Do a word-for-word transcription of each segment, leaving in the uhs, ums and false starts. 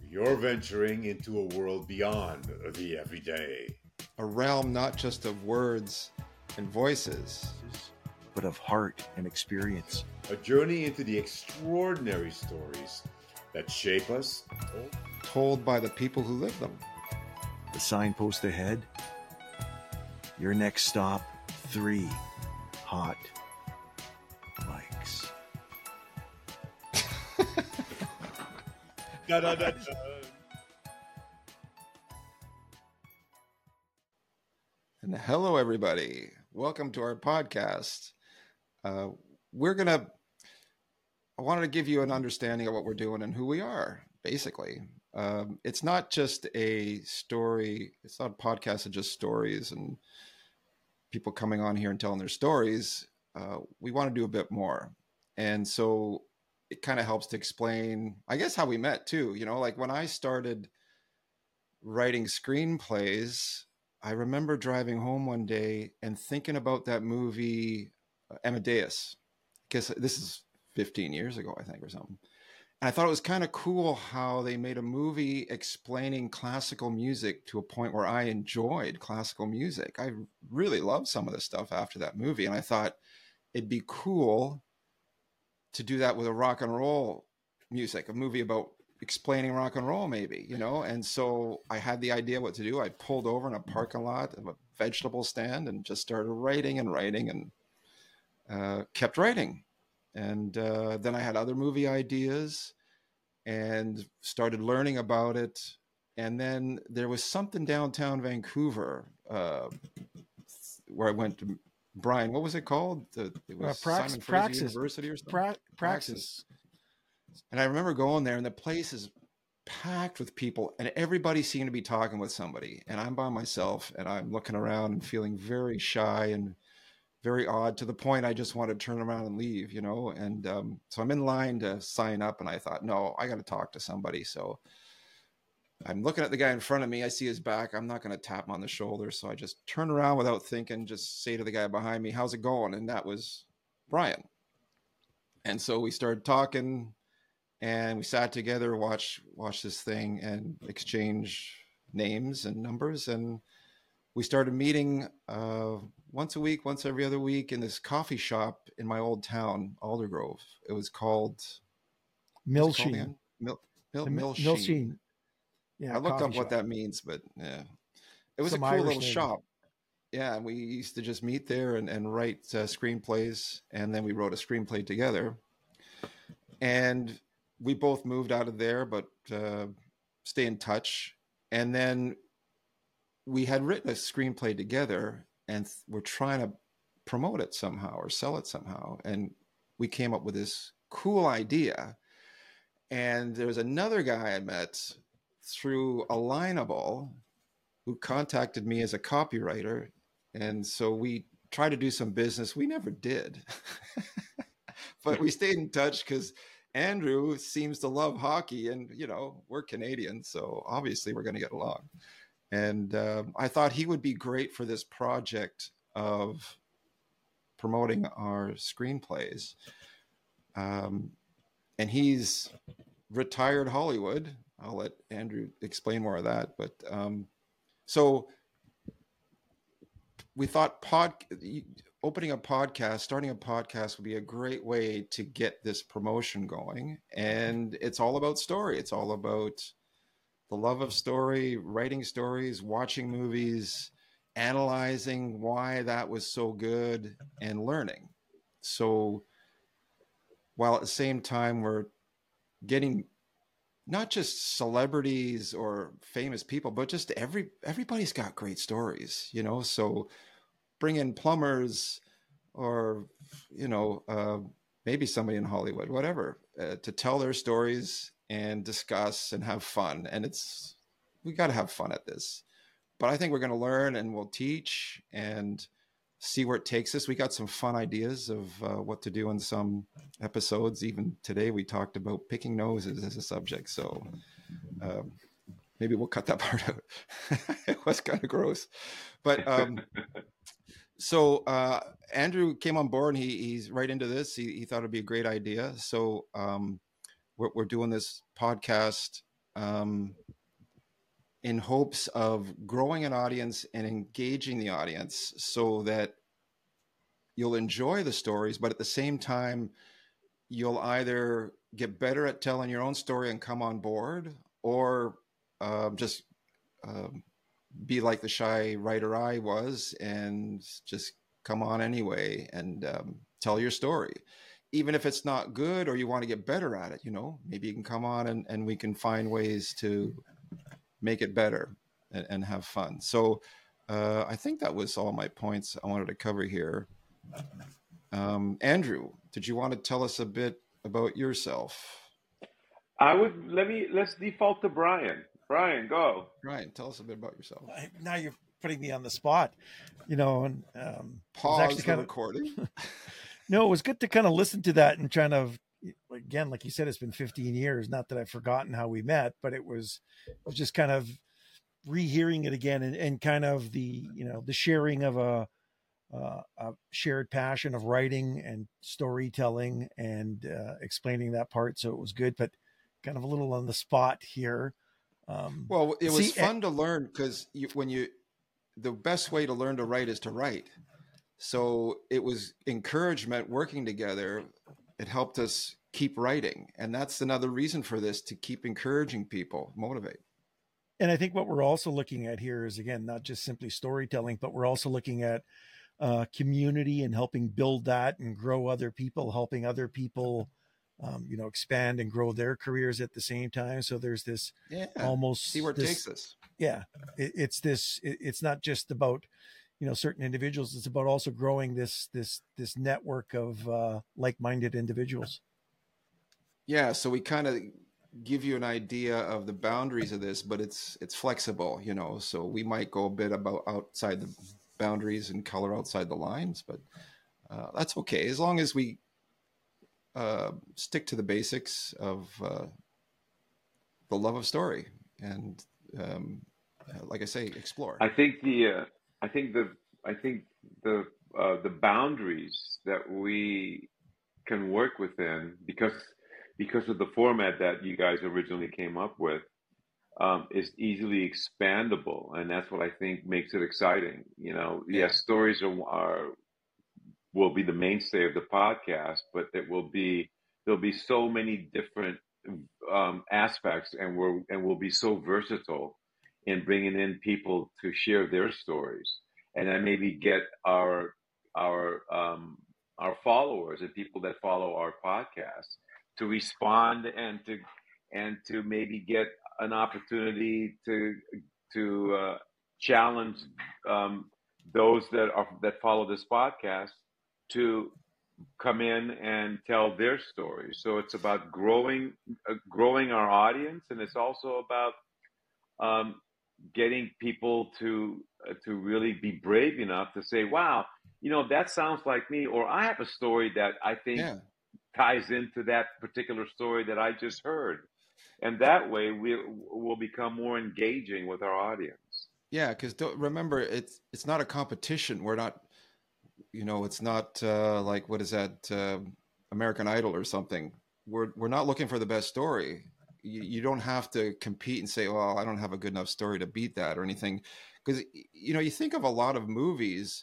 You're venturing into a world beyond the everyday. A realm not just of words and voices, but of heart and experience. A journey into the extraordinary stories that shape us, told by the people who live them. The signpost ahead. Your next stop, three hot mics. Da, da, da, da. And hello, everybody. Welcome to our podcast. Uh, we're going to, I wanted to give you an understanding of what we're doing and who we are, basically. Um, it's not just a story. It's not a podcast of just stories and people coming on here and telling their stories. Uh, we want to do a bit more. And so it kind of helps to explain, I guess, how we met too. You know, like when I started writing screenplays, I remember driving home one day and thinking about that movie uh, Amadeus, because this is fifteen years ago, I think, or something. And I thought it was kind of cool how they made a movie explaining classical music to a point where I enjoyed classical music. I really loved some of the stuff after that movie. And I thought it'd be cool to do that with a rock and roll music, a movie about explaining rock and roll, maybe, you know? And so I had the idea what to do. I pulled over in a parking lot of a vegetable stand and just started writing and writing and uh, kept writing. And uh, then I had other movie ideas and started learning about it. And then there was something downtown Vancouver uh, where I went to, Brian, what was it called? The, it was uh, Prax- Simon Fraser Praxis. University or something? Pra- Praxis. Praxis. And I remember going there and the place is packed with people and everybody seemed to be talking with somebody. And I'm by myself and I'm looking around and feeling very shy and very odd, to the point I just wanted to turn around and leave, you know? And um, so I'm in line to sign up and I thought, no, I got to talk to somebody. So I'm looking at the guy in front of me. I see his back. I'm not going to tap him on the shoulder. So I just turn around without thinking, just say to the guy behind me, how's it going? And that was Brian. And so we started talking and we sat together, watch, watch this thing and exchange names and numbers. And we started meeting uh, once a week, once every other week in this coffee shop in my old town, Aldergrove. It was called Milsheen. Mil, Mil, Mil- Milsheen. Milsheen. Yeah, I looked up coffee what shop. that means, but yeah, it was Some a cool Irish little name. shop. Yeah, and we used to just meet there and, and write uh, screenplays, and then we wrote a screenplay together. And we both moved out of there, but uh, stay in touch. And then we had written a screenplay together, and th- we're trying to promote it somehow or sell it somehow. And we came up with this cool idea. And there was another guy I met through Alignable who contacted me as a copywriter. And so we tried to do some business. We never did, but we stayed in touch because Andrew seems to love hockey and, you know, we're Canadian. So obviously we're going to get along. And um, I thought he would be great for this project of promoting our screenplays. Um, and he's retired Hollywood. I'll let Andrew explain more of that. But um, so we thought pod, opening a podcast, starting a podcast would be a great way to get this promotion going. And it's all about story. It's all about the love of story, writing stories, watching movies, analyzing why that was so good, and learning. So while at the same time we're getting not just celebrities or famous people, but just every everybody's got great stories, you know. So bring in plumbers or, you know, uh, maybe somebody in Hollywood, whatever, uh, to tell their stories and discuss and have fun. And it's, we got to have fun at this. But I think we're going to learn and we'll teach and see where it takes us. We got some fun ideas of uh, what to do in some episodes. Even today we talked about picking noses as a subject. So um, maybe we'll cut that part out. It was kind of gross. But um, so uh, Andrew came on board and he, he's right into this. He, he thought it'd be a great idea. So um, we're, we're doing this podcast um, in hopes of growing an audience and engaging the audience so that you'll enjoy the stories, but at the same time, you'll either get better at telling your own story and come on board, or uh, just um, be like the shy writer I was and just come on anyway and um, tell your story. Even if it's not good or you want to get better at it, you know, maybe you can come on and, and we can find ways to make it better and, and have fun. So uh, I think that was all my points I wanted to cover here. Um, Andrew, did you want to tell us a bit about yourself? I would let me let's default to Brian. Brian, go. Brian, tell us a bit about yourself. I, now you're putting me on the spot, you know, and um, pause the kind recording. Of, no, it was good to kind of listen to that and kind of, again, like you said, it's been fifteen years. Not that I've forgotten how we met, but it was, it was just kind of rehearing it again and, and kind of the, you know, the sharing of a, uh, a shared passion of writing and storytelling and uh, explaining that part. So it was good, but kind of a little on the spot here. Um, well, it was see, fun and, to learn because you, when you, the best way to learn to write is to write. So it was encouragement working together. It helped us keep writing. And that's another reason for this, to keep encouraging people, motivate. And I think what we're also looking at here is, again, not just simply storytelling, but we're also looking at uh, community and helping build that and grow other people, helping other people, um, you know, expand and grow their careers at the same time. So there's this yeah, almost see where it this, takes us. Yeah. It, it's this, it, it's not just about, you know, certain individuals. It's about also growing this, this, this network of uh, like-minded individuals. Yeah. So we kind of give you an idea of the boundaries of this, but it's, it's flexible, you know, so we might go a bit about outside the boundaries and color outside the lines, but uh, that's okay. As long as we uh, stick to the basics of uh, the love of story and, um, like I say, explore. I think the, uh, I think the, I think the, uh, the boundaries that we can work within, because, because of the format that you guys originally came up with, um, is easily expandable. And that's what I think makes it exciting. You know, yeah. yes, stories are, are, will be the mainstay of the podcast, but it will be, there'll be so many different, um, aspects, and we're, and we'll be so versatile in bringing in people to share their stories, and then maybe get our our um, our followers and people that follow our podcast to respond and to and to maybe get an opportunity to to uh, challenge um, those that are that follow this podcast to come in and tell their stories. So it's about growing uh, growing our audience, and it's also about um, getting people to uh, to really be brave enough to say, wow, you know, that sounds like me, or I have a story that I think yeah. ties into that particular story that I just heard. And that way we will become more engaging with our audience. Yeah, because remember, it's it's not a competition. We're not, you know, it's not uh, like, what is that, uh, American Idol or something. We're we're not looking for the best story. You, you don't have to compete and say, well, I don't have a good enough story to beat that or anything. Because, you know, you think of a lot of movies,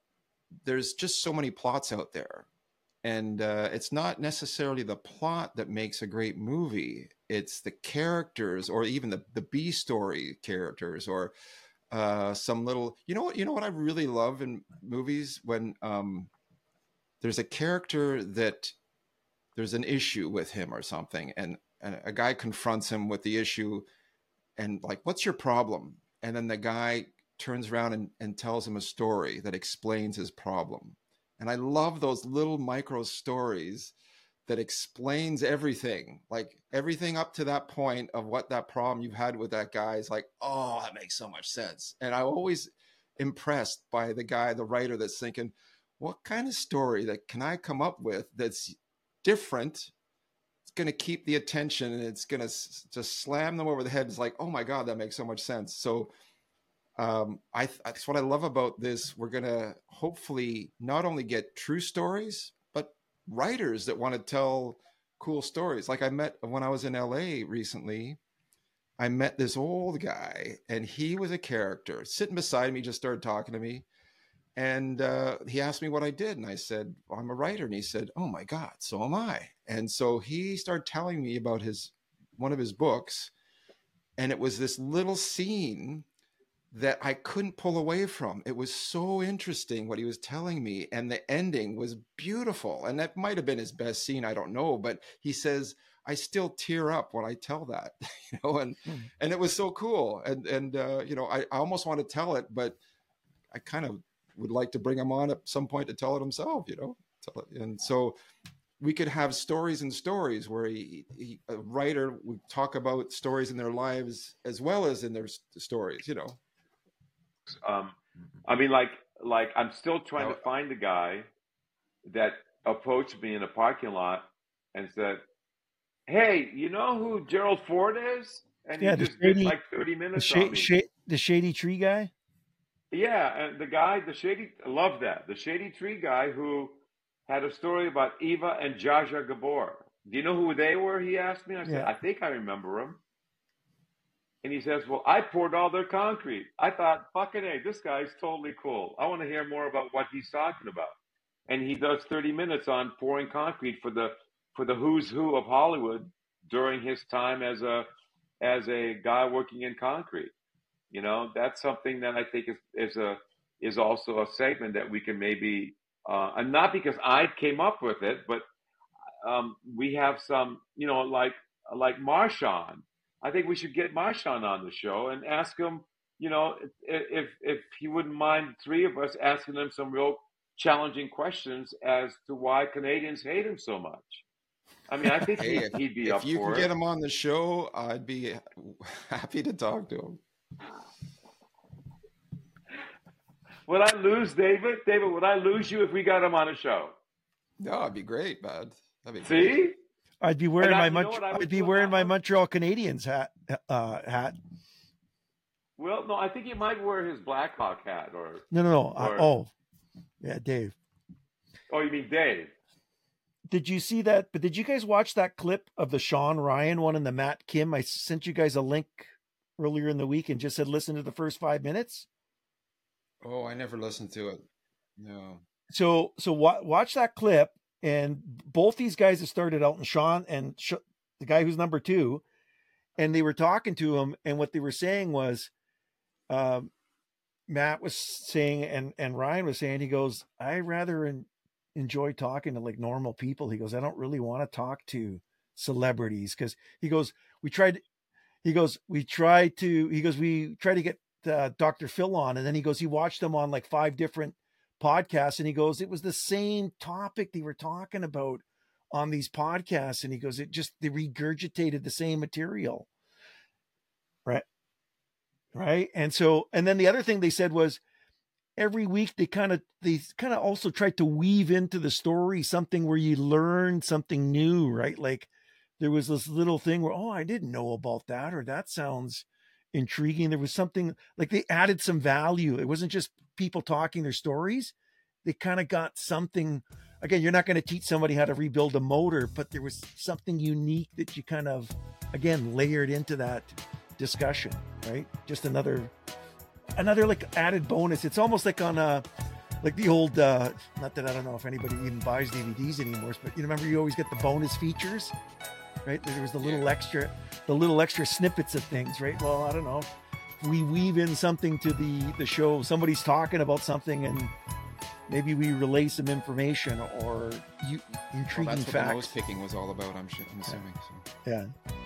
there's just so many plots out there. And uh, it's not necessarily the plot that makes a great movie. It's the characters, or even the, the B story characters, or uh, some little, you know what, you know what I really love in movies? When um, there's a character that there's an issue with him or something, and and a guy confronts him with the issue and like, what's your problem? And then the guy turns around and, and tells him a story that explains his problem. And I love those little micro stories that explains everything, like everything up to that point of what that problem you've had with that guy is like, oh, that makes so much sense. And I'm always impressed by the guy, the writer, that's thinking, what kind of story that can I come up with that's different? Going to keep the attention, and it's going to s- just slam them over the head. It's like, oh my God, that makes so much sense. So um, I th- that's what I love about this. We're going to hopefully not only get true stories, but writers that want to tell cool stories. Like I met when I was in L A recently, I met this old guy, and he was a character. Sitting beside me, just started talking to me. And uh, he asked me what I did. And I said, well, I'm a writer. And he said, oh my God, so am I. And so he started telling me about his one of his books. And it was this little scene that I couldn't pull away from. It was so interesting what he was telling me. And the ending was beautiful. And that might have been his best scene. I don't know. But he says, I still tear up when I tell that, you know, and, hmm. and it was so cool. And, and uh, you know, I, I almost want to tell it, but I kind of would like to bring him on at some point to tell it himself, you know, tell it. And so we could have stories and stories where he, he, a writer would talk about stories in their lives as well as in their stories, you know. Um, I mean, like, like I'm still trying now, to find the guy that approached me in a parking lot and said, hey, you know who Gerald Ford is? And yeah, he just shady, did like thirty minutes the, sh- on me. sh- the Shady Tree guy? Yeah, and the guy, the Shady, I love that. The Shady Tree guy who had a story about Eva and Zsa Zsa Gabor. Do you know who they were? He asked me. I said, yeah. I think I remember him. And he says, well, I poured all their concrete. I thought, fucking A, this guy's totally cool. I want to hear more about what he's talking about. And he does thirty minutes on pouring concrete for the for the who's who of Hollywood during his time as a as a guy working in concrete. You know, that's something that I think is is a is also a segment that we can maybe uh, and not because I came up with it, but um, we have some, you know, like like Marshawn. I think we should get Marshawn on the show and ask him, you know, if if, if he wouldn't mind three of us asking him some real challenging questions as to why Canadians hate him so much. I mean, I think hey, he'd, if, he'd be if up you for can it. get him on the show, I'd be happy to talk to him. Would I lose David? David, would I lose you if we got him on a show? No, it'd be great, bud. That'd be See? Great. I'd be wearing I, my Mont- I'd be wearing my Montreal Canadiens hat. Uh, hat. Well, no, I think he might wear his Blackhawk hat or no, no, no. Or, I, oh, yeah, Dave. Oh, you mean Dave? Did you see that? But did you guys watch that clip of the Sean Ryan one and the Matt Kim? I sent you guys a link earlier in the week and just said listen to the first five minutes. Oh, I never listened to it. No. So, so wa- watch that clip. And both these guys have started out, and Sean and Sh- the guy who's number two, and they were talking to him, and what they were saying was, um, Matt was saying, and and Ryan was saying, he goes, I rather in, enjoy talking to like normal people. He goes, I don't really want to talk to celebrities because he goes, we tried, he goes, we tried to, he goes, we tried to get uh, Doctor Phil on, and then he goes, he watched them on like five different podcasts, and he goes, it was the same topic they were talking about on these podcasts, and he goes, it just they regurgitated the same material, right right and so and then the other thing they said was every week they kind of they kind of also tried to weave into the story something where you learn something new, right? Like there was this little thing where, oh, I didn't know about that, or that sounds intriguing. There was something like they added some value. It wasn't just people talking their stories. They kind of got something. Again, you're not going to teach somebody how to rebuild a motor, but there was something unique that you kind of, again, layered into that discussion, right? Just another, another like added bonus. It's almost like on a, like the old, uh, not that I don't know if anybody even buys D V Ds anymore, but you remember you always get the bonus features, right? There was the little yeah. extra, the little extra snippets of things, right? Well, I don't know. We weave in something to the, the show. Somebody's talking about something and maybe we relay some information or you, intriguing well, that's what facts. the nose picking was all about, I'm, sure, I'm assuming. Yeah. So. yeah.